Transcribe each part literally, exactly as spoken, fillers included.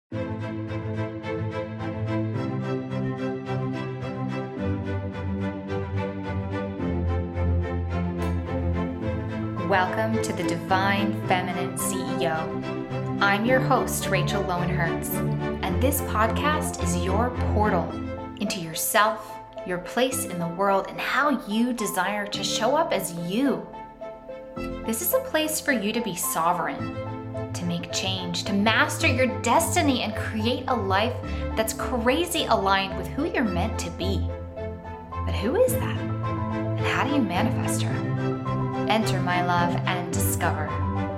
Welcome to the Divine Feminine C E O. I'm your host, Rachel Lowenhertz, and this podcast is your portal into yourself, your place in the world, and how you desire to show up as you. This is a place for you to be sovereign, to make change, to master your destiny, and create a life that's crazy aligned with who you're meant to be. But who is that? And how do you manifest her? Enter, my love, and discover.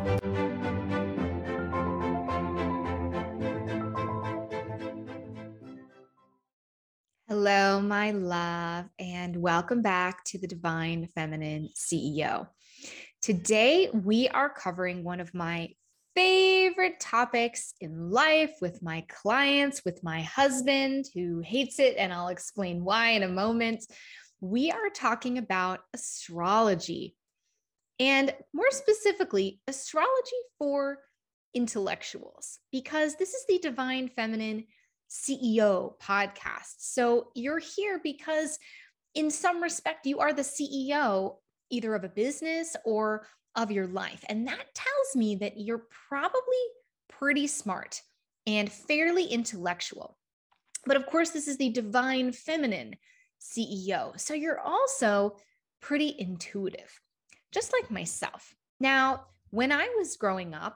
Hello, my love, and welcome back to the Divine Feminine C E O. Today, we are covering one of my favorite topics in life with my clients, with my husband who hates it, and I'll explain why in a moment. We are talking about astrology. And more specifically, astrology for intellectuals, because this is the Divine Feminine C E O podcast. So you're here because in some respect, you are the C E O either of a business or of your life. And that tells me that you're probably pretty smart and fairly intellectual. But of course, this is the Divine Feminine C E O. So you're also pretty intuitive, just like myself. Now, when I was growing up,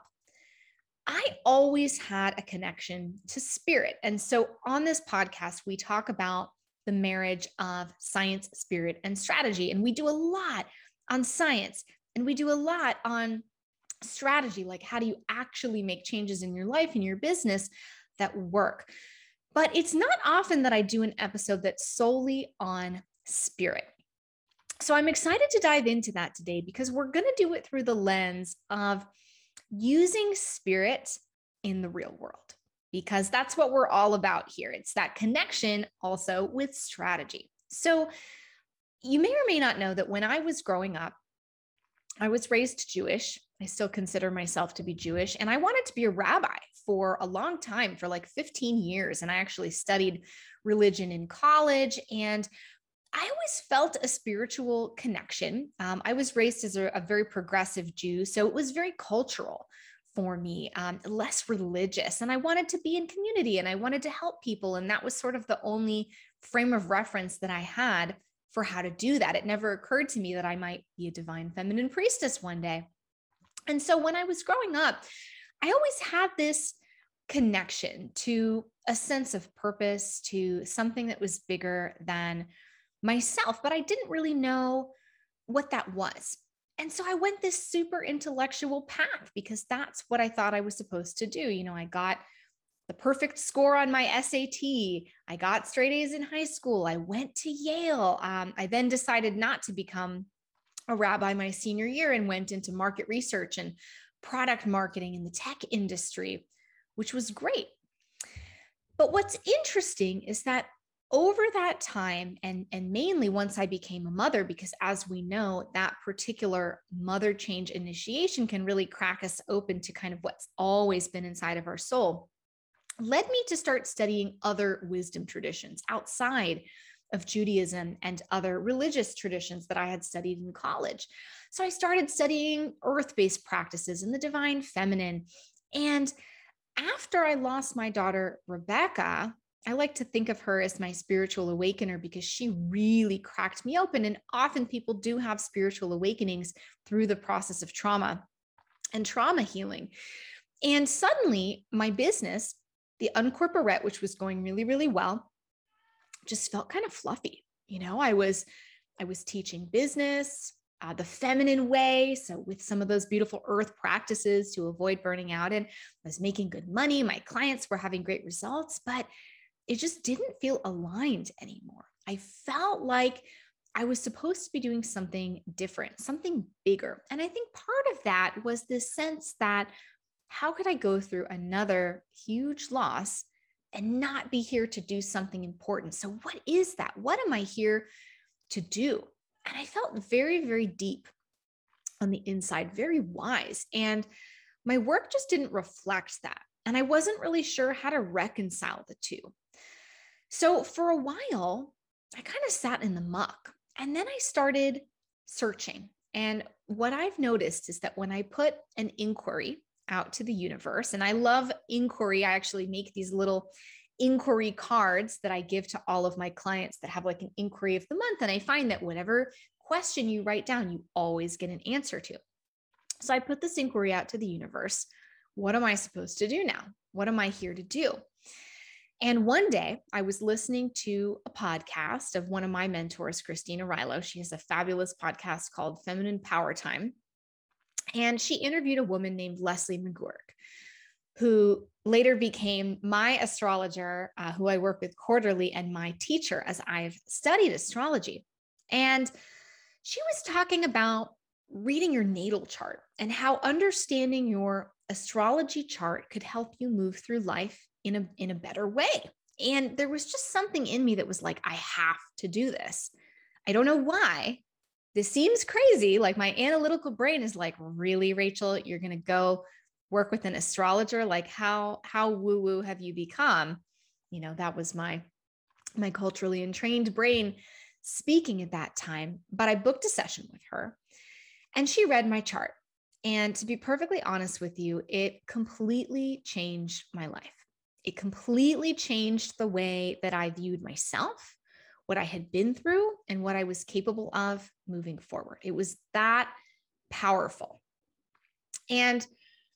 I always had a connection to spirit. And so on this podcast, we talk about the marriage of science, spirit, and strategy. And we do a lot on science, and we do a lot on strategy, like how do you actually make changes in your life and your business that work. But it's not often that I do an episode that's solely on spirit. So I'm excited to dive into that today because we're going to do it through the lens of using spirit in the real world, because that's what we're all about here. It's that connection also with strategy. So you may or may not know that when I was growing up, I was raised Jewish. I still consider myself to be Jewish, and I wanted to be a rabbi for a long time, for like fifteen years. And I actually studied religion in college, and I always felt a spiritual connection. Um, I was raised as a, a very progressive Jew, so it was very cultural for me, um, less religious. And I wanted to be in community and I wanted to help people. And that was sort of the only frame of reference that I had for how to do that. It never occurred to me that I might be a divine feminine priestess one day. And so when I was growing up, I always had this connection to a sense of purpose, to something that was bigger than myself, but I didn't really know what that was. And so I went this super intellectual path because that's what I thought I was supposed to do. You know, I got the perfect score on my S A T. I got straight A's in high school. I went to Yale. Um, I then decided not to become a rabbi my senior year and went into market research and product marketing in the tech industry, which was great. But what's interesting is that over that time, and, and mainly once I became a mother, because as we know, that particular mother change initiation can really crack us open to kind of what's always been inside of our soul, led me to start studying other wisdom traditions outside of Judaism and other religious traditions that I had studied in college. So I started studying earth-based practices and the divine feminine. And after I lost my daughter, Rebecca, I like to think of her as my spiritual awakener because she really cracked me open. And often people do have spiritual awakenings through the process of trauma and trauma healing. And suddenly my business, the Uncorporate, which was going really, really well, just felt kind of fluffy. You know, I was, I was teaching business uh, the feminine way. So with some of those beautiful earth practices to avoid burning out, and I was making good money. My clients were having great results, but it just didn't feel aligned anymore. I felt like I was supposed to be doing something different, something bigger. And I think part of that was this sense that how could I go through another huge loss and not be here to do something important? So what is that? What am I here to do? And I felt very, very deep on the inside, very wise. And my work just didn't reflect that. And I wasn't really sure how to reconcile the two. So for a while, I kind of sat in the muck. And then I started searching. And what I've noticed is that when I put an inquiry out to the universe, and I love inquiry, I actually make these little inquiry cards that I give to all of my clients that have like an inquiry of the month. And I find that whatever question you write down, you always get an answer to. So I put this inquiry out to the universe. What am I supposed to do now? What am I here to do? And one day I was listening to a podcast of one of my mentors, Christina Rilo. She has a fabulous podcast called Feminine Power Time. And she interviewed a woman named Leslie McGurk, who later became my astrologer, uh, who I work with quarterly, and my teacher as I've studied astrology. And she was talking about reading your natal chart and how understanding your astrology chart could help you move through life in a, in a better way. And there was just something in me that was like, I have to do this. I don't know why. This seems crazy. Like my analytical brain is like, really, Rachel, you're going to go work with an astrologer? Like how, how woo-woo have you become? You know, that was my, my culturally entrained brain speaking at that time. But I booked a session with her and she read my chart. And to be perfectly honest with you, it completely changed my life. It completely changed the way that I viewed myself, what I had been through, and what I was capable of moving forward. It was that powerful. And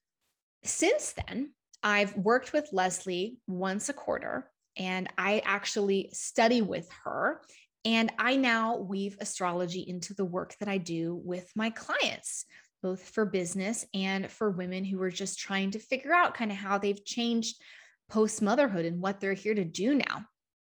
since then, I've worked with Leslie once a quarter, and I actually study with her. And I now weave astrology into the work that I do with my clients, both for business and for women who are just trying to figure out kind of how they've changed post-motherhood and what they're here to do now.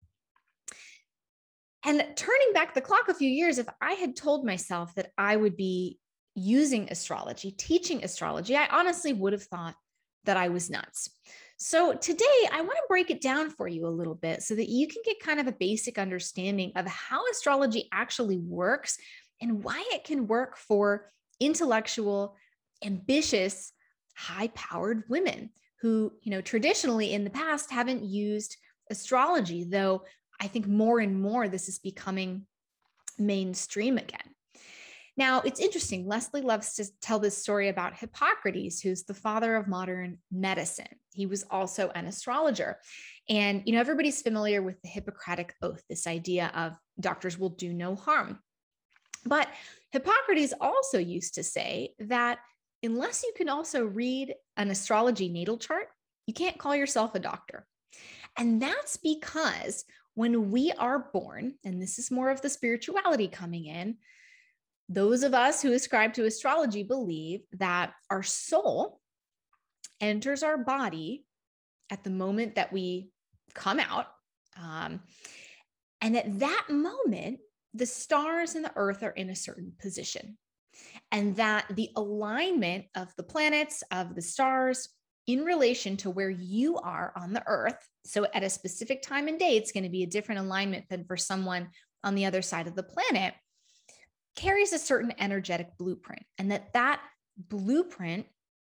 And turning back the clock a few years, if I had told myself that I would be using astrology, teaching astrology, I honestly would have thought that I was nuts. So today I want to break it down for you a little bit so that you can get kind of a basic understanding of how astrology actually works and why it can work for intellectual, ambitious, high-powered women who, you know, traditionally in the past haven't used astrology, though I think more and more this is becoming mainstream again. Now, it's interesting. Leslie loves to tell this story about Hippocrates, who's the father of modern medicine. He was also an astrologer. And, you know, everybody's familiar with the Hippocratic Oath, this idea of doctors will do no harm. But Hippocrates also used to say that unless you can also read an astrology natal chart, you can't call yourself a doctor. And that's because when we are born, and this is more of the spirituality coming in, those of us who ascribe to astrology believe that our soul enters our body at the moment that we come out. Um, and at that moment, the stars and the earth are in a certain position. And that the alignment of the planets, of the stars in relation to where you are on the earth, so at a specific time and day, it's going to be a different alignment than for someone on the other side of the planet, carries a certain energetic blueprint, and that that blueprint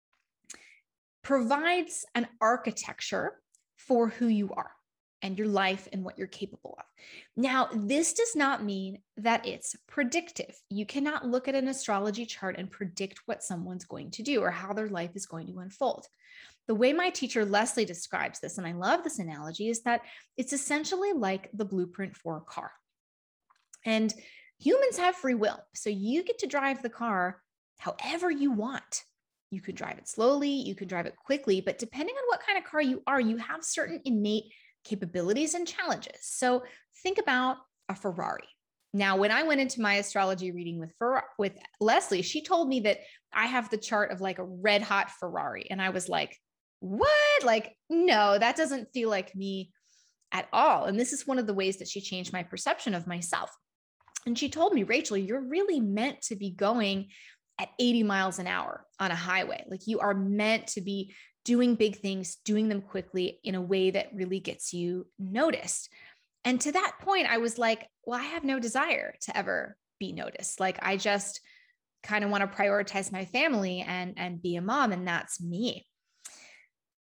provides an architecture for who you are and your life and what you're capable of. Now, this does not mean that it's predictive. You cannot look at an astrology chart and predict what someone's going to do or how their life is going to unfold. The way my teacher Leslie describes this, and I love this analogy, is that it's essentially like the blueprint for a car. And humans have free will. So you get to drive the car however you want. You can drive it slowly, you can drive it quickly, but depending on what kind of car you are, you have certain innate capabilities and challenges. So think about a Ferrari. Now, when I went into my astrology reading with Fer- with Leslie, she told me that I have the chart of like a red hot Ferrari. And I was like, what? Like, no, that doesn't feel like me at all. And this is one of the ways that she changed my perception of myself. And she told me, Rachel, you're really meant to be going at eighty miles an hour on a highway. Like you are meant to be doing big things, doing them quickly in a way that really gets you noticed. And to that point, I was like, well, I have no desire to ever be noticed. Like I just kind of want to prioritize my family and, and be a mom, and that's me.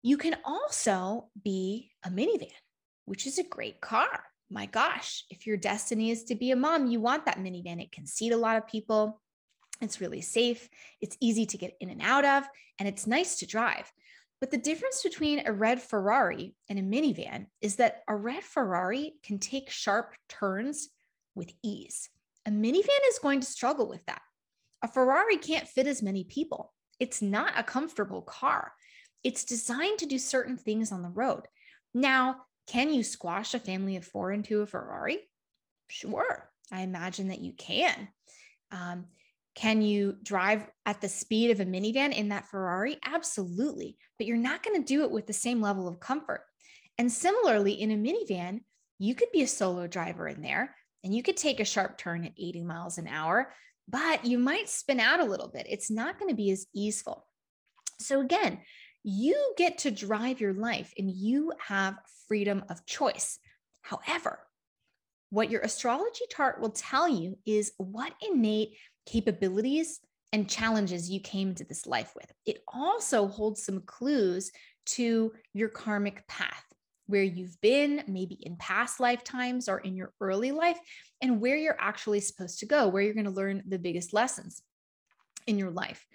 You can also be a minivan, which is a great car. My gosh, if your destiny is to be a mom, you want that minivan. It can seat a lot of people. It's really safe. It's easy to get in and out of, and it's nice to drive. But the difference between a red Ferrari and a minivan is that a red Ferrari can take sharp turns with ease. A minivan is going to struggle with that. A Ferrari can't fit as many people. It's not a comfortable car. It's designed to do certain things on the road. Now, can you squash a family of four into a Ferrari? Sure, I imagine that you can. Um, can you drive at the speed of a minivan in that Ferrari? Absolutely, but you're not going to do it with the same level of comfort. And similarly, in a minivan, you could be a solo driver in there, and you could take a sharp turn at eighty miles an hour, but you might spin out a little bit. It's not going to be as easeful. So again, you get to drive your life and you have freedom of choice. However, what your astrology chart will tell you is what innate capabilities and challenges you came into this life with. It also holds some clues to your karmic path, where you've been maybe in past lifetimes or in your early life, and where you're actually supposed to go, where you're going to learn the biggest lessons in your life.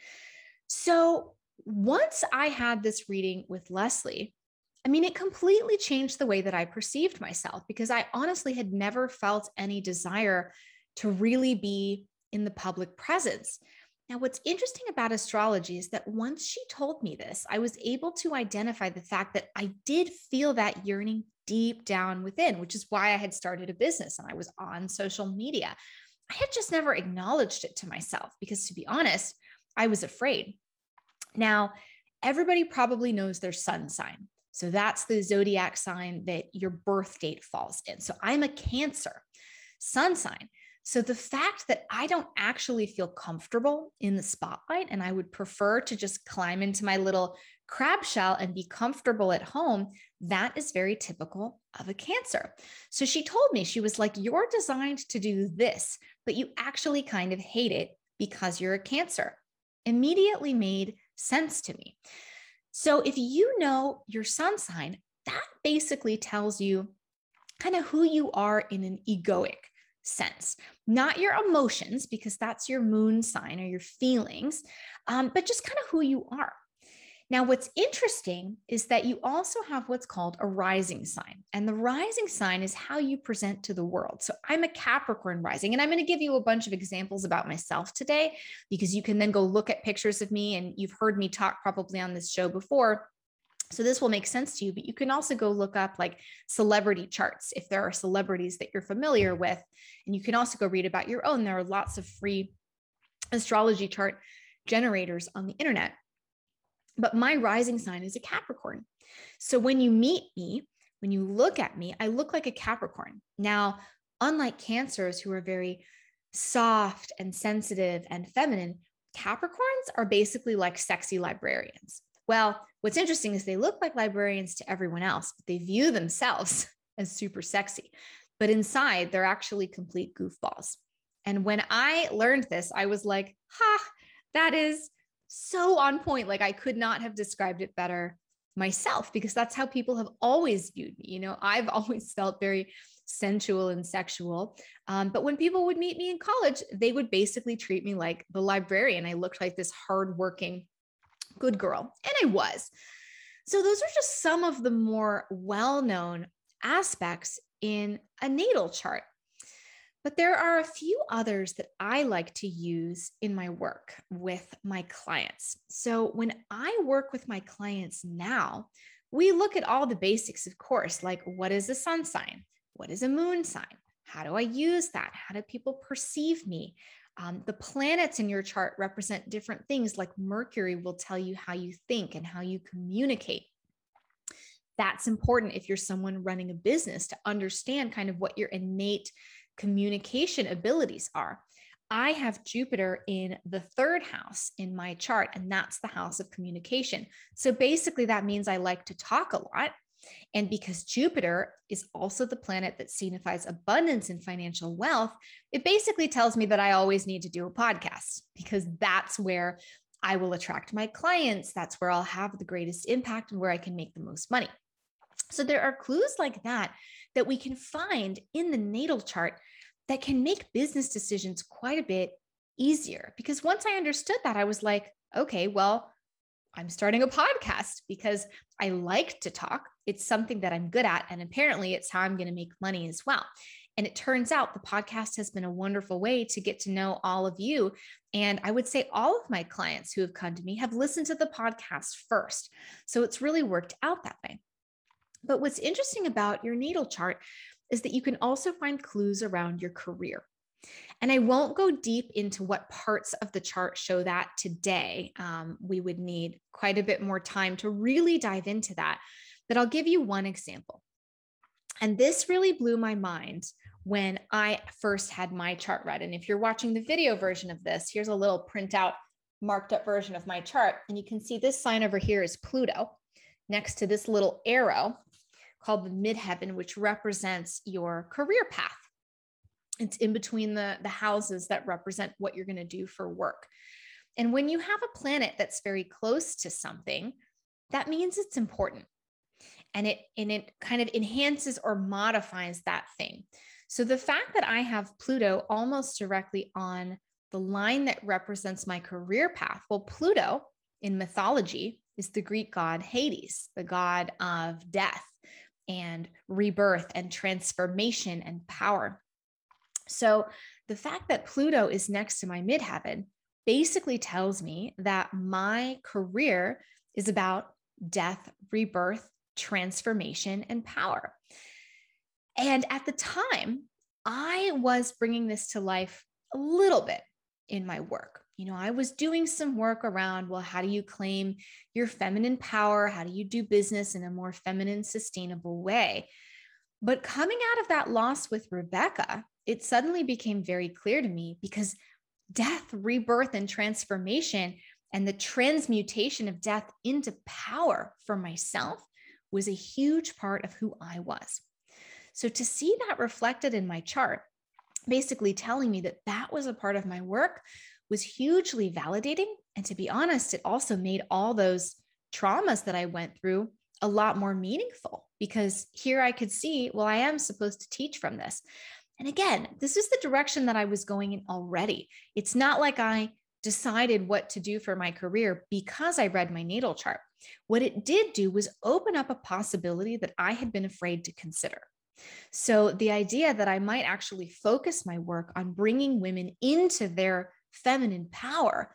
So once I had this reading with Leslie, I mean, it completely changed the way that I perceived myself, because I honestly had never felt any desire to really be in the public presence. Now, what's interesting about astrology is that once she told me this, I was able to identify the fact that I did feel that yearning deep down within, which is why I had started a business and I was on social media. I had just never acknowledged it to myself because, to be honest, I was afraid. Now, everybody probably knows their sun sign. So that's the zodiac sign that your birth date falls in. So I'm a Cancer sun sign. So the fact that I don't actually feel comfortable in the spotlight and I would prefer to just climb into my little crab shell and be comfortable at home, that is very typical of a Cancer. So she told me, she was like, you're designed to do this, but you actually kind of hate it because you're a Cancer. Immediately made sense to me. So if you know your sun sign, that basically tells you kind of who you are in an egoic sense, not your emotions, because that's your moon sign or your feelings, um, but just kind of who you are. Now, what's interesting is that you also have what's called a rising sign. And the rising sign is how you present to the world. So I'm a Capricorn rising, and I'm going to give you a bunch of examples about myself today, because you can then go look at pictures of me, and you've heard me talk probably on this show before. So this will make sense to you, but you can also go look up like celebrity charts if there are celebrities that you're familiar with. And you can also go read about your own. There are lots of free astrology chart generators on the internet. But my rising sign is a Capricorn. So when you meet me, when you look at me, I look like a Capricorn. Now, unlike Cancers who are very soft and sensitive and feminine, Capricorns are basically like sexy librarians. Well, what's interesting is they look like librarians to everyone else, but they view themselves as super sexy. But inside, they're actually complete goofballs. And when I learned this, I was like, ha, that is so on point. Like I could not have described it better myself, because that's how people have always viewed me. You know, I've always felt very sensual and sexual. Um, but when people would meet me in college, they would basically treat me like the librarian. I looked like this hardworking good girl, and I was. So those are just some of the more well-known aspects in a natal chart. But there are a few others that I like to use in my work with my clients. So when I work with my clients now, we look at all the basics, of course, like what is a sun sign? What is a moon sign? How do I use that? How do people perceive me? Um, the planets in your chart represent different things, like Mercury will tell you how you think and how you communicate. That's important if you're someone running a business, to understand kind of what your innate communication abilities are. I have Jupiter in the third house in my chart, and that's the house of communication. So basically that means I like to talk a lot. And because Jupiter is also the planet that signifies abundance and financial wealth, it basically tells me that I always need to do a podcast, because that's where I will attract my clients. That's where I'll have the greatest impact and where I can make the most money. So there are clues like that that we can find in the natal chart that can make business decisions quite a bit easier. Because once I understood that, I was like, okay, well, I'm starting a podcast because I like to talk. It's something that I'm good at. And apparently it's how I'm going to make money as well. And it turns out the podcast has been a wonderful way to get to know all of you. And I would say all of my clients who have come to me have listened to the podcast first. So it's really worked out that way. But what's interesting about your natal chart is that you can also find clues around your career. And I won't go deep into what parts of the chart show that today. Um, we would need quite a bit more time to really dive into that. But I'll give you one example. And this really blew my mind when I first had my chart read. And if you're watching the video version of this, here's a little printout marked up version of my chart. And you can see this sign over here is Pluto next to this little arrow called the midheaven, which represents your career path. It's in between the, the houses that represent what you're going to do for work. And when you have a planet that's very close to something, that means it's important. And it, and it kind of enhances or modifies that thing. So the fact that I have Pluto almost directly on the line that represents my career path, well, Pluto in mythology is the Greek god Hades, the god of death and rebirth and transformation and power. So the fact that Pluto is next to my midheaven basically tells me that my career is about death, rebirth, transformation, and power. And at the time, I was bringing this to life a little bit in my work. You know, I was doing some work around, well, how do you claim your feminine power? How do you do business in a more feminine, sustainable way? But coming out of that loss with Rebecca, it suddenly became very clear to me because death, rebirth, and transformation and the transmutation of death into power for myself was a huge part of who I was. So to see that reflected in my chart, basically telling me that that was a part of my work was hugely validating. And to be honest, it also made all those traumas that I went through a lot more meaningful because here I could see, well, I am supposed to teach from this. And again, this is the direction that I was going in already. It's not like I decided what to do for my career because I read my natal chart. What it did do was open up a possibility that I had been afraid to consider. So the idea that I might actually focus my work on bringing women into their feminine power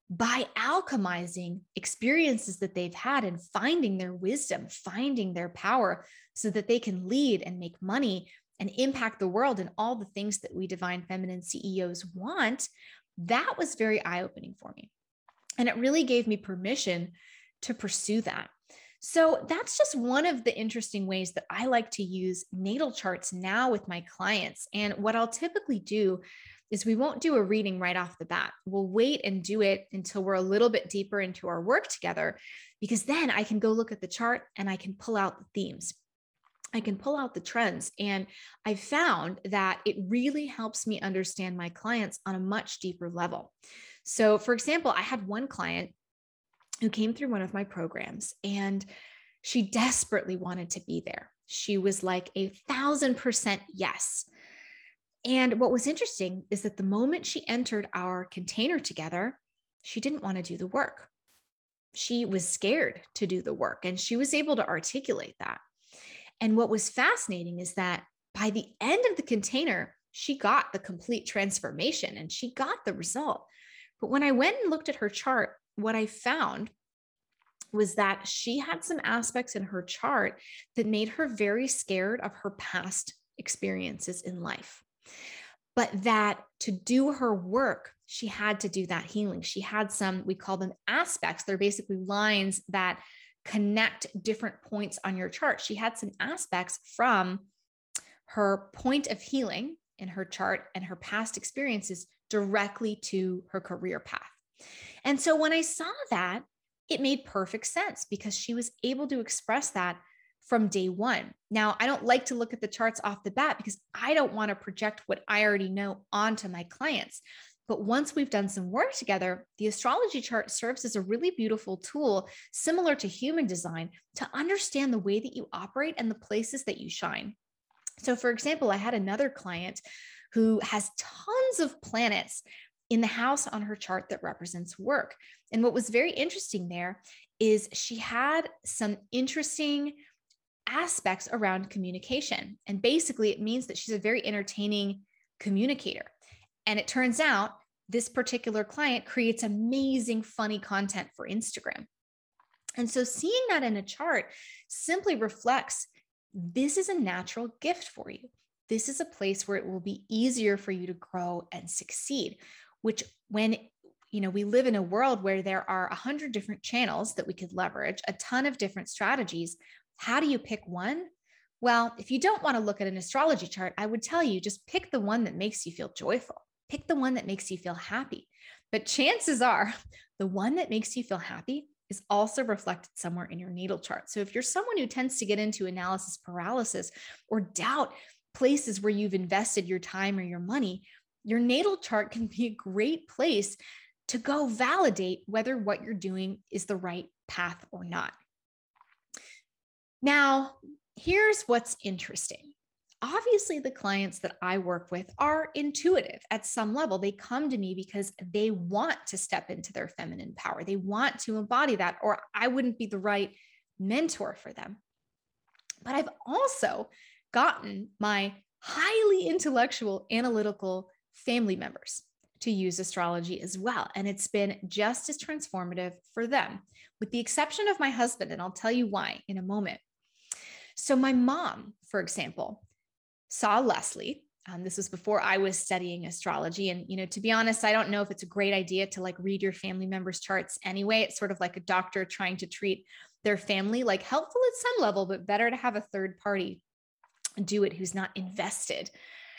by alchemizing experiences that they've had and finding their wisdom, finding their power so that they can lead and make money and impact the world and all the things that we divine feminine C E Os want, that was very eye-opening for me. And it really gave me permission to pursue that. So that's just one of the interesting ways that I like to use natal charts now with my clients. And what I'll typically do is we won't do a reading right off the bat. We'll wait and do it until we're a little bit deeper into our work together, because then I can go look at the chart and I can pull out the themes. I can pull out the trends. And I found that it really helps me understand my clients on a much deeper level. So for example, I had one client who came through one of my programs and she desperately wanted to be there. She was like a thousand percent yes. And what was interesting is that the moment she entered our container together, she didn't want to do the work. She was scared to do the work and she was able to articulate that. And what was fascinating is that by the end of the container, she got the complete transformation and she got the result. But when I went and looked at her chart, what I found was that she had some aspects in her chart that made her very scared of her past experiences in life. But that to do her work, she had to do that healing. She had some, we call them aspects. They're basically lines that connect different points on your chart. She had some aspects from her point of healing in her chart and her past experiences directly to her career path. And so when I saw that, it made perfect sense because she was able to express that from day one. Now, I don't like to look at the charts off the bat because I don't want to project what I already know onto my clients. But once we've done some work together, the astrology chart serves as a really beautiful tool, similar to human design, to understand the way that you operate and the places that you shine. So, for example, I had another client who has tons of planets in the house on her chart that represents work. And what was very interesting there is she had some interesting aspects around communication. And basically, it means that she's a very entertaining communicator. And it turns out this particular client creates amazing, funny content for Instagram. And so seeing that in a chart simply reflects this is a natural gift for you. This is a place where it will be easier for you to grow and succeed, which when you know, we live in a world where there are a hundred different channels that we could leverage, a ton of different strategies. How do you pick one? Well, if you don't want to look at an astrology chart, I would tell you just pick the one that makes you feel joyful. Pick the one that makes you feel happy. But chances are the one that makes you feel happy is also reflected somewhere in your natal chart. So if you're someone who tends to get into analysis paralysis or doubt places where you've invested your time or your money, your natal chart can be a great place to go validate whether what you're doing is the right path or not. Now, here's what's interesting. Obviously, the clients that I work with are intuitive at some level. They come to me because they want to step into their feminine power. They want to embody that, or I wouldn't be the right mentor for them. But I've also gotten my highly intellectual, analytical family members to use astrology as well. And it's been just as transformative for them, with the exception of my husband. And I'll tell you why in a moment. So my mom, for example, saw Leslie. Um, this was before I was studying astrology. And, you know, to be honest, I don't know if it's a great idea to like read your family members' charts anyway. It's sort of like a doctor trying to treat their family, like helpful at some level, but better to have a third party do it who's not invested.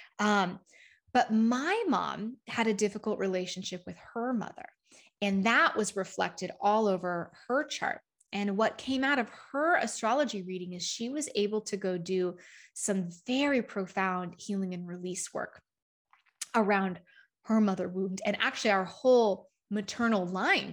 Um, But my mom had a difficult relationship with her mother, and that was reflected all over her chart. And what came out of her astrology reading is she was able to go do some very profound healing and release work around her mother wound and actually our whole maternal line.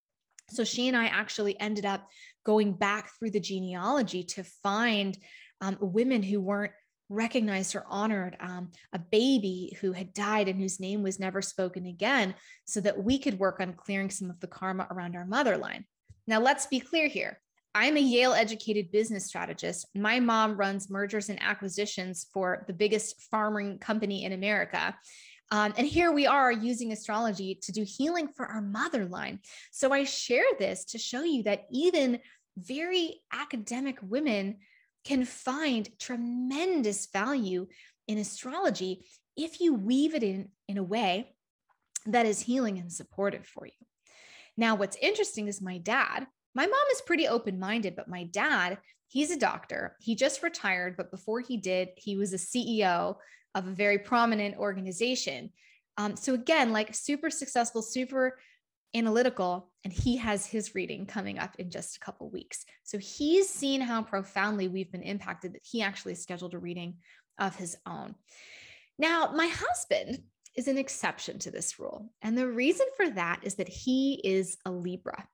So she and I actually ended up going back through the genealogy to find um, women who weren't recognized or honored, um, a baby who had died and whose name was never spoken again, so that we could work on clearing some of the karma around our mother line. Now, let's be clear here. I'm a Yale educated business strategist. My mom runs mergers and acquisitions for the biggest farming company in America. Um, and here we are using astrology to do healing for our mother line. So I share this to show you that even very academic women can find tremendous value in astrology if you weave it in in a way that is healing and supportive for you. Now, what's interesting is my dad, my mom is pretty open-minded, but my dad, he's a doctor. He just retired, but before he did, he was a C E O of a very prominent organization. Um, so again, like super successful, super analytical, and he has his reading coming up in just a couple weeks. So he's seen how profoundly we've been impacted that he actually scheduled a reading of his own. Now, my husband is an exception to this rule. And the reason for that is that he is a Libra.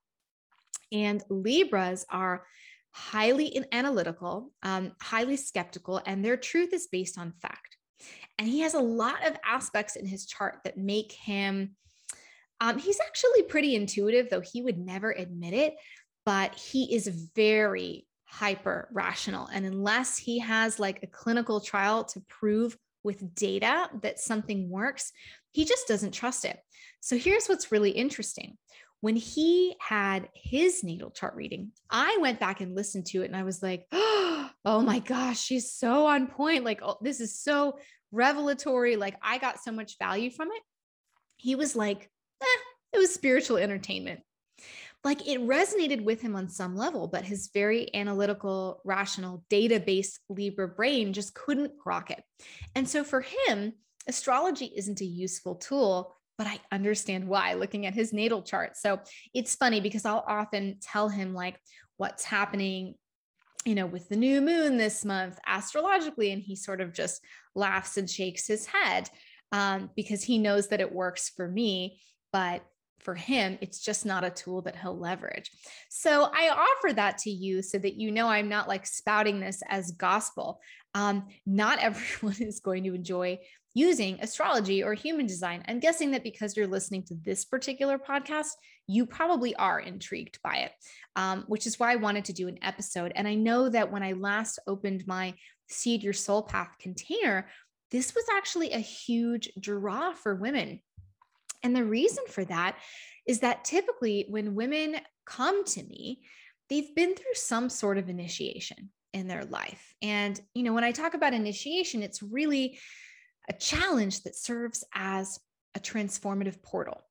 And Libras are highly analytical, um, highly skeptical, and their truth is based on fact. And he has a lot of aspects in his chart that make him Um, he's actually pretty intuitive, though he would never admit it, but he is very hyper rational. And unless he has like a clinical trial to prove with data that something works, he just doesn't trust it. So here's what's really interesting. When he had his natal chart reading, I went back and listened to it and I was like, oh my gosh, she's so on point. Like, oh, this is so revelatory. Like I got so much value from it. He was like, Eh, it was spiritual entertainment. Like it resonated with him on some level, but his very analytical, rational, data-based Libra brain just couldn't grok it. And so for him, astrology isn't a useful tool, but I understand why looking at his natal chart. So it's funny because I'll often tell him like what's happening, you know, with the new moon this month astrologically, and he sort of just laughs and shakes his head. um, because he knows that it works for me, but for him, it's just not a tool that he'll leverage. So I offer that to you so that you know I'm not like spouting this as gospel. Um, not everyone is going to enjoy using astrology or human design. I'm guessing that because you're listening to this particular podcast, you probably are intrigued by it, um, which is why I wanted to do an episode. And I know that when I last opened my Seed Your Soul Path container, this was actually a huge draw for women. And the reason for that is that typically when women come to me, they've been through some sort of initiation in their life. And, you know, when I talk about initiation, it's really a challenge that serves as a transformative portal.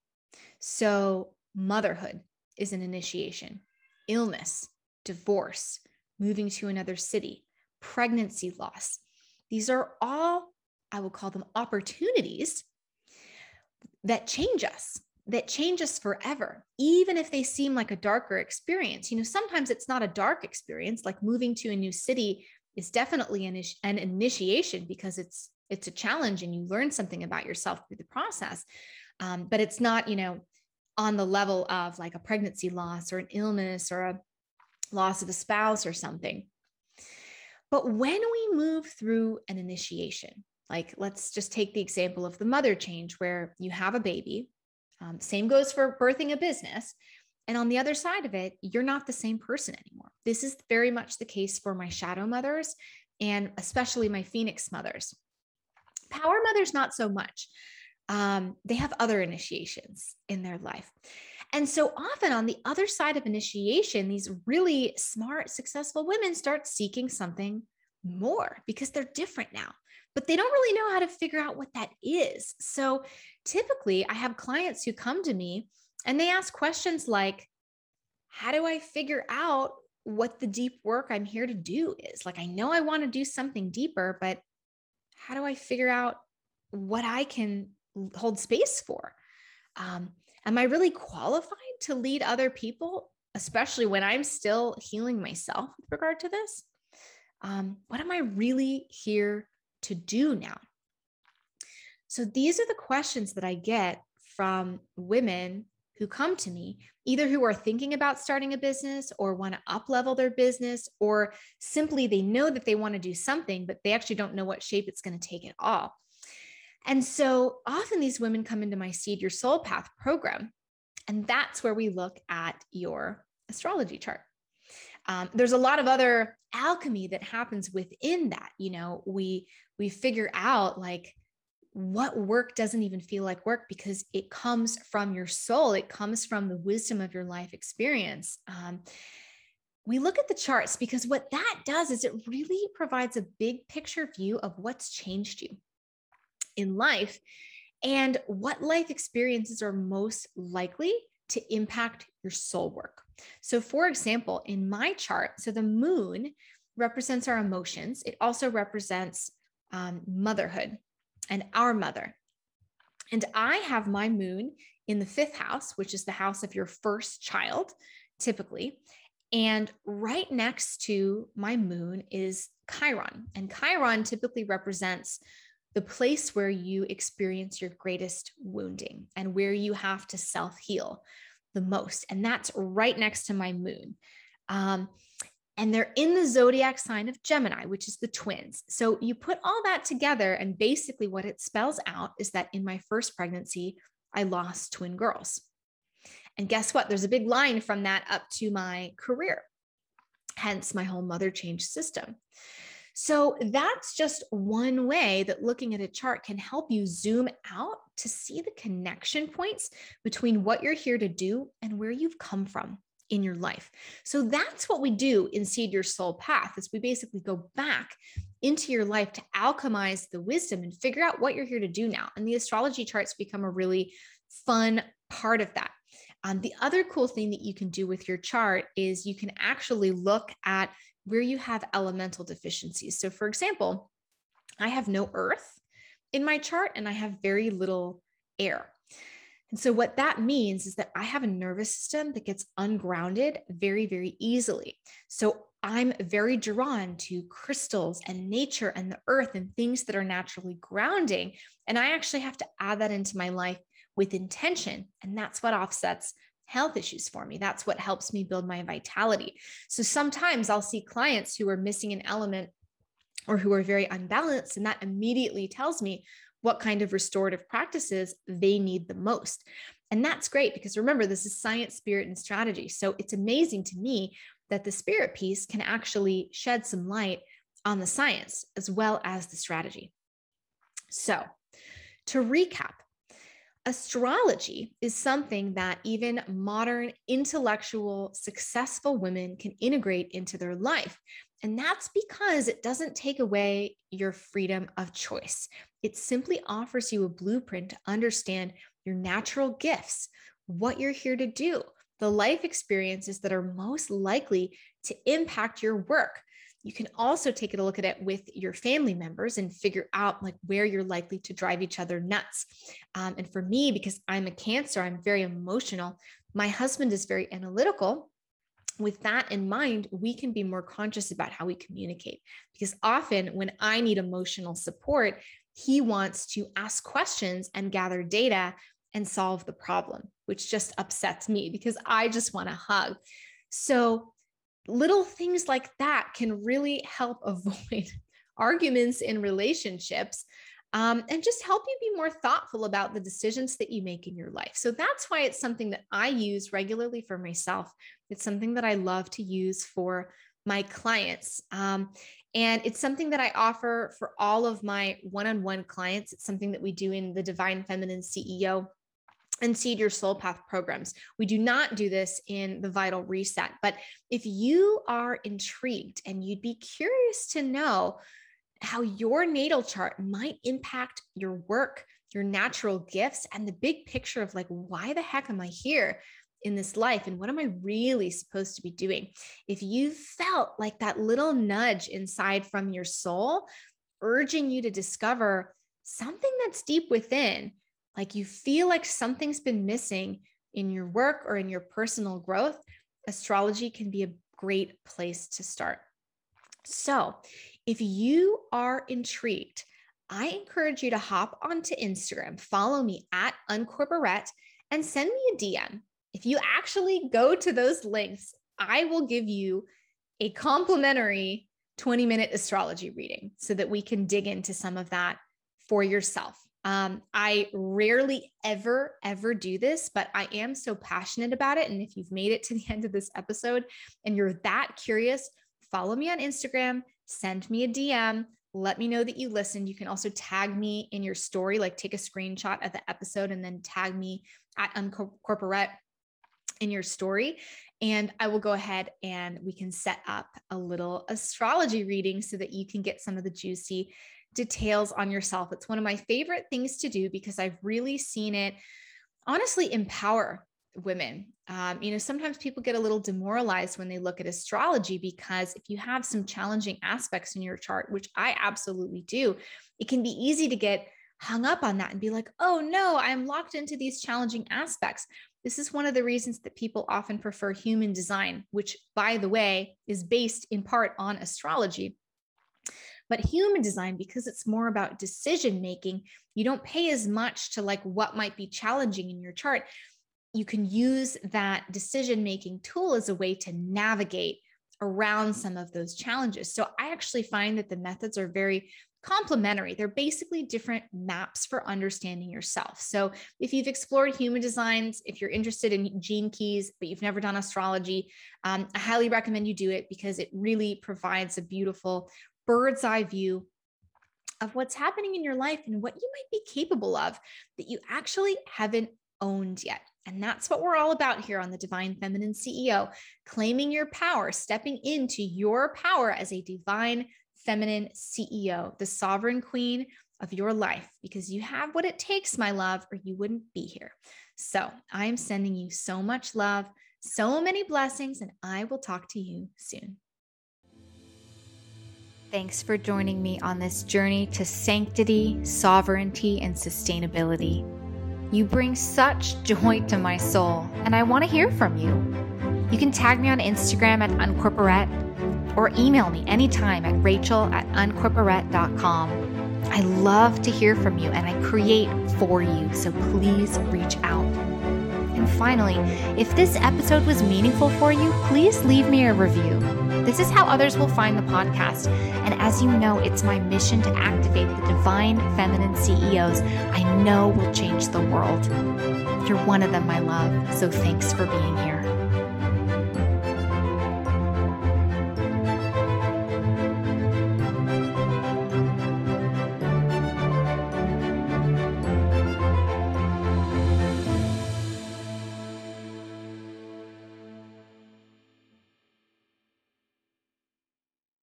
So motherhood is an initiation, illness, divorce, moving to another city, pregnancy loss. These are all, I will call them opportunities that change us, that change us forever, even if they seem like a darker experience. You know, sometimes it's not a dark experience, like moving to a new city is definitely an, an initiation because it's it's a challenge and you learn something about yourself through the process. Um, but it's not, you know, on the level of like a pregnancy loss or an illness or a loss of a spouse or something. But when we move through an initiation, like let's just take the example of the mother change where you have a baby. Um, same goes for birthing a business. And on the other side of it, you're not the same person anymore. This is very much the case for my shadow mothers and especially my Phoenix mothers. Power mothers, not so much. Um, they have other initiations in their life. And so often on the other side of initiation, these really smart, successful women start seeking something more because they're different now, but they don't really know how to figure out what that is. So typically I have clients who come to me and they ask questions like, how do I figure out what the deep work I'm here to do is? Like, I know I want to do something deeper, but how do I figure out what I can hold space for? Um, am I really qualified to lead other people, especially when I'm still healing myself with regard to this? Um, what am I really here to do now? So these are the questions that I get from women who come to me, either who are thinking about starting a business or want to up-level their business, or simply they know that they want to do something, but they actually don't know what shape it's going to take at all. And so often these women come into my Seed Your Soul Path program, and that's where we look at your astrology chart. Um, there's a lot of other alchemy that happens within that. You know, we we figure out like what work doesn't even feel like work because it comes from your soul. It comes from the wisdom of your life experience. Um, we look at the charts because what that does is it really provides a big picture view of what's changed you in life and what life experiences are most likely to impact your soul work. So for example, in my chart, so the moon represents our emotions. It also represents um, motherhood and our mother. And I have my moon in the fifth house, which is the house of your first child, typically. And right next to my moon is Chiron. And Chiron typically represents the place where you experience your greatest wounding and where you have to self-heal the most. And that's right next to my moon. Um, and they're in the zodiac sign of Gemini, which is the twins. So you put all that together, and basically what it spells out is that in my first pregnancy, I lost twin girls. And guess what? There's a big line from that up to my career, hence my whole mother change system. So that's just one way that looking at a chart can help you zoom out to see the connection points between what you're here to do and where you've come from in your life. So that's what we do in Seed Your Soul Path, is we basically go back into your life to alchemize the wisdom and figure out what you're here to do now. And the astrology charts become a really fun part of that. Um, the other cool thing that you can do with your chart is you can actually look at where you have elemental deficiencies. So for example, I have no earth in my chart and I have very little air. And so what that means is that I have a nervous system that gets ungrounded very, very easily. So I'm very drawn to crystals and nature and the earth and things that are naturally grounding. And I actually have to add that into my life with intention. And that's what offsets health issues for me. That's what helps me build my vitality. So sometimes I'll see clients who are missing an element or who are very unbalanced, and that immediately tells me what kind of restorative practices they need the most. And that's great because remember, this is science, spirit, and strategy. So it's amazing to me that the spirit piece can actually shed some light on the science as well as the strategy. So to recap, astrology is something that even modern, intellectual, successful women can integrate into their life. And that's because it doesn't take away your freedom of choice. It simply offers you a blueprint to understand your natural gifts, what you're here to do, the life experiences that are most likely to impact your work. You can also take a look at it with your family members and figure out like where you're likely to drive each other nuts. Um, and for me, because I'm a Cancer, I'm very emotional. My husband is very analytical. With that in mind, we can be more conscious about how we communicate, because often when I need emotional support, he wants to ask questions and gather data and solve the problem, which just upsets me because I just want to hug. So little things like that can really help avoid arguments in relationships, um, and just help you be more thoughtful about the decisions that you make in your life. So that's why it's something that I use regularly for myself. It's something that I love to use for my clients. Um, and it's something that I offer for all of my one-on-one clients. It's something that we do in the Divine Feminine C E O and Seed Your Soul Path programs. We do not do this in the Vital Reset, but if you are intrigued and you'd be curious to know how your natal chart might impact your work, your natural gifts, and the big picture of like, why the heck am I here in this life? And what am I really supposed to be doing? If you felt like that little nudge inside from your soul, urging you to discover something that's deep within, like you feel like something's been missing in your work or in your personal growth, astrology can be a great place to start. So if you are intrigued, I encourage you to hop onto Instagram, follow me at Uncorporate, and send me a D M. If you actually go to those links, I will give you a complimentary twenty minute astrology reading so that we can dig into some of that for yourself. Um, I rarely ever, ever do this, but I am so passionate about it. And if you've made it to the end of this episode and you're that curious, follow me on Instagram, send me a D M, let me know that you listened. You can also tag me in your story, like take a screenshot of the episode and then tag me at Uncorporate in your story. And I will go ahead and we can set up a little astrology reading so that you can get some of the juicy details on yourself. It's one of my favorite things to do because I've really seen it honestly empower women. Um, you know, sometimes people get a little demoralized when they look at astrology because if you have some challenging aspects in your chart, which I absolutely do, it can be easy to get hung up on that and be like, oh no, I'm locked into these challenging aspects. This is one of the reasons that people often prefer human design, which by the way, is based in part on astrology. But human design, because it's more about decision-making, you don't pay as much to like what might be challenging in your chart. You can use that decision-making tool as a way to navigate around some of those challenges. So I actually find that the methods are very complementary. They're basically different maps for understanding yourself. So if you've explored human designs, if you're interested in gene keys, but you've never done astrology, um, I highly recommend you do it because it really provides a beautiful bird's eye view of what's happening in your life and what you might be capable of that you actually haven't owned yet. And that's what we're all about here on the Divine Feminine C E O, claiming your power, stepping into your power as a divine feminine C E O, the sovereign queen of your life, because you have what it takes, my love, or you wouldn't be here. So I'm sending you so much love, so many blessings, and I will talk to you soon. Thanks for joining me on this journey to sanctity, sovereignty, and sustainability. You bring such joy to my soul, and I want to hear from you. You can tag me on Instagram at Uncorporate, or email me anytime at rachel at uncorporate dot com. I love to hear from you and I create for you, so please reach out. And finally, if this episode was meaningful for you, please leave me a review. This is how others will find the podcast. And as you know, it's my mission to activate the divine feminine C E Os I know will change the world. You're one of them, my love, so thanks for being here.